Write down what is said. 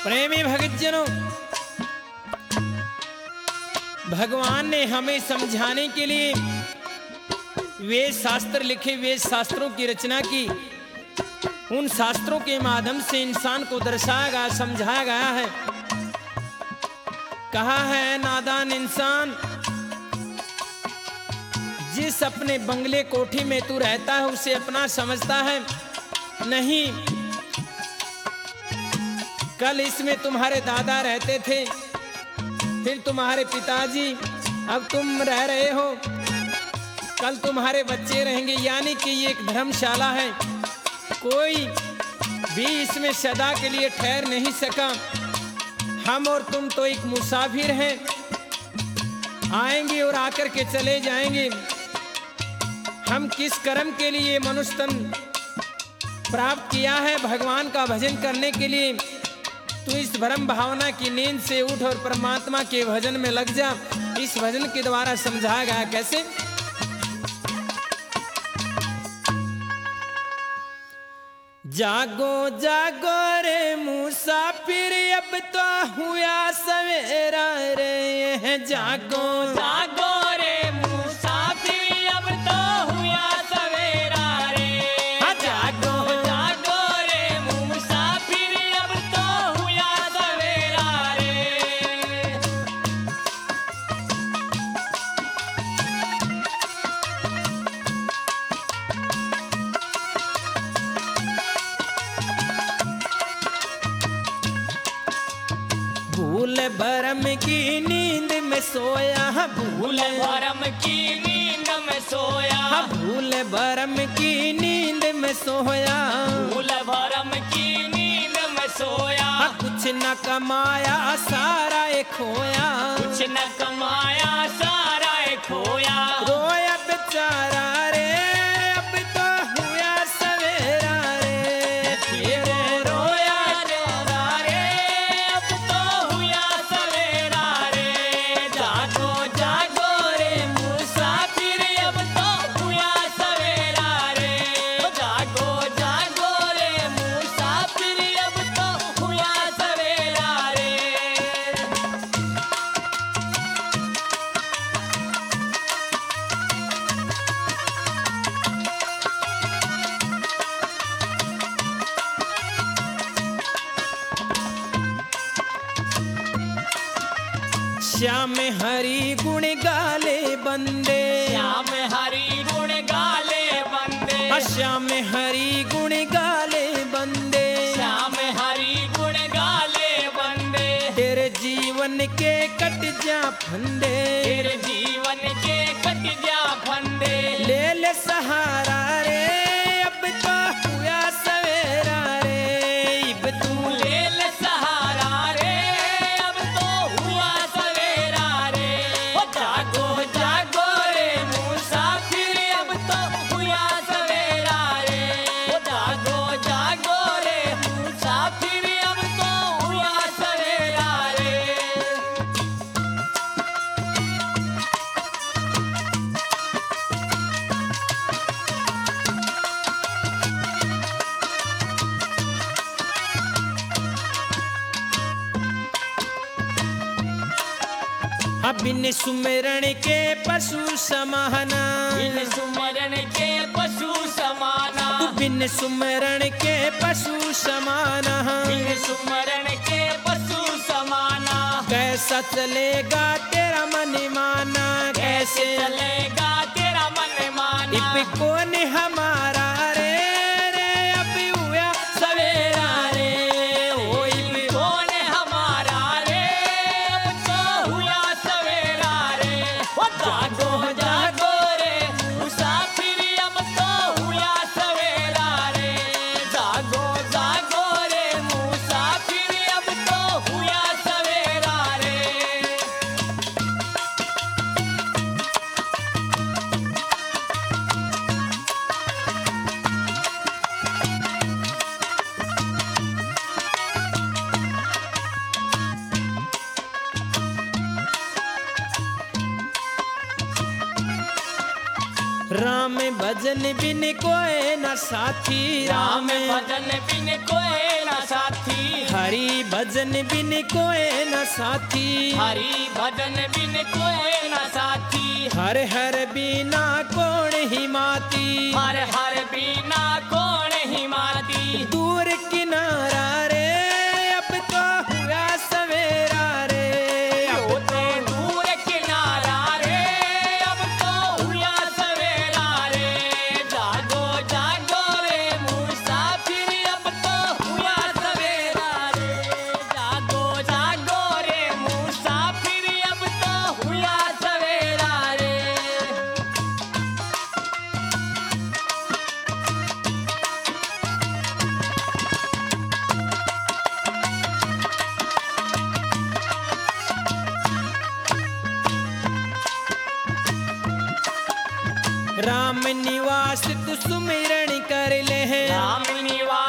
प्रेमी भक्तजनों, भगवान ने हमें समझाने के लिए वेद शास्त्र लिखे, वेद शास्त्रों की रचना की। उन शास्त्रों के माध्यम से इंसान को दर्शाया गया, समझाया गया है। कहा है नादान इंसान, जिस अपने बंगले कोठी में तू रहता है उसे अपना समझता है। नहीं, कल इसमें तुम्हारे दादा रहते थे, फिर तुम्हारे पिताजी, अब तुम रह रहे हो, कल तुम्हारे बच्चे रहेंगे। यानी कि ये एक धर्मशाला है, कोई भी इसमें सदा के लिए ठहर नहीं सका। हम और तुम तो एक मुसाफिर हैं, आएंगे और आकर के चले जाएंगे। हम किस कर्म के लिए मनुष्य तन प्राप्त किया है? भगवान का भजन करने के लिए। तू इस भ्रम भावना की नींद से उठ और परमात्मा के भजन में लग जा। इस भजन के द्वारा समझाया गया कैसे? जागो जागो रे मुसाफिर, अब तो हुआ सवेरा रे। जागो जागो रे मुसाफिर, अब तो हुआ सवेरा रे। जागो जागो रे मुसाफिर, अब तो हुआ सवेरा रे। भूल भरम की नींद में सोया, भूल भरम की नींद में सोया, भूल भरम की नींद में सोया, भूल भरम की नींद में सोया। कुछ न कमाया सारा ये खोया, कुछ न कमाया सारा खोया। रोया बेचारा रे, अब तो हुआ सवेरा रे। फिर रोया जोरा रे, अब तो हुआ सवेरा रे। जागो जागो रे मुसाफिर, अब तो हुआ सवेरा रे। जागो जागो रे मुसाफिर, अब तो हुआ सवेरा रे। श्याम हरि गुण गाले बंदे, श्याम हरि गुण गाले बंदे, श्याम हरि गुण गाले बंदे। श्याम हरि गुण गाले बंदे। तेरे जीवन के कट जा फंदे, तेरे जीवन के कट जा फंदे। ले ले सहारा रे, अब तो हुआ सवेरा रे। अब तू ले ले सहारा रे, अब तो हुआ सवेरा रे। ओ जागो जागो रे मुसाफिर, अब तो हुआ सवेरा रे। ओ जागो जागो रे मुसाफिर, अब तो हुआ सवेरा रे। बिन सुमिरन के पशु समाना, बिन सुमरन के पशु समाना, बिन सुमिरन के पशु समाना। बिन सुमरन के पशु समाना। कैसा चलेगा तेरा मन माना, कैसे चलेगा तेरा मन माना। इब कौन हमारा रे, रे अब हुआ सवेरा रे। ओ इब कौन हमारा रे, अब तो हुआ सवेरा रे। ओ जागो जागो रे मुसाफिर, अब तो हुआ सवेरा रे। जागो जागो रे मुसाफिर, अब तो हुआ सवेरा रे। भजन बिन कोई न साथी राम भजन बिन कोई न साथी हरि भजन बिन कोई न साथी हरि भजन बिन कोई न साथी हर हर बिना कौन ही माती हर हर बिना कौन ही माती दूर किनारा रे अब तो हुआ सवेरा रे अब तो दूर किनारा रे अब तो हुआ सवेरा रे जागो जागो रे मुसाफिर अब तो हुआ सवेरा रे जागो जागो रे मुसाफिर अब तो हुआ सवेरा रे राम निवास तु सुमिरन कर ले राम निवास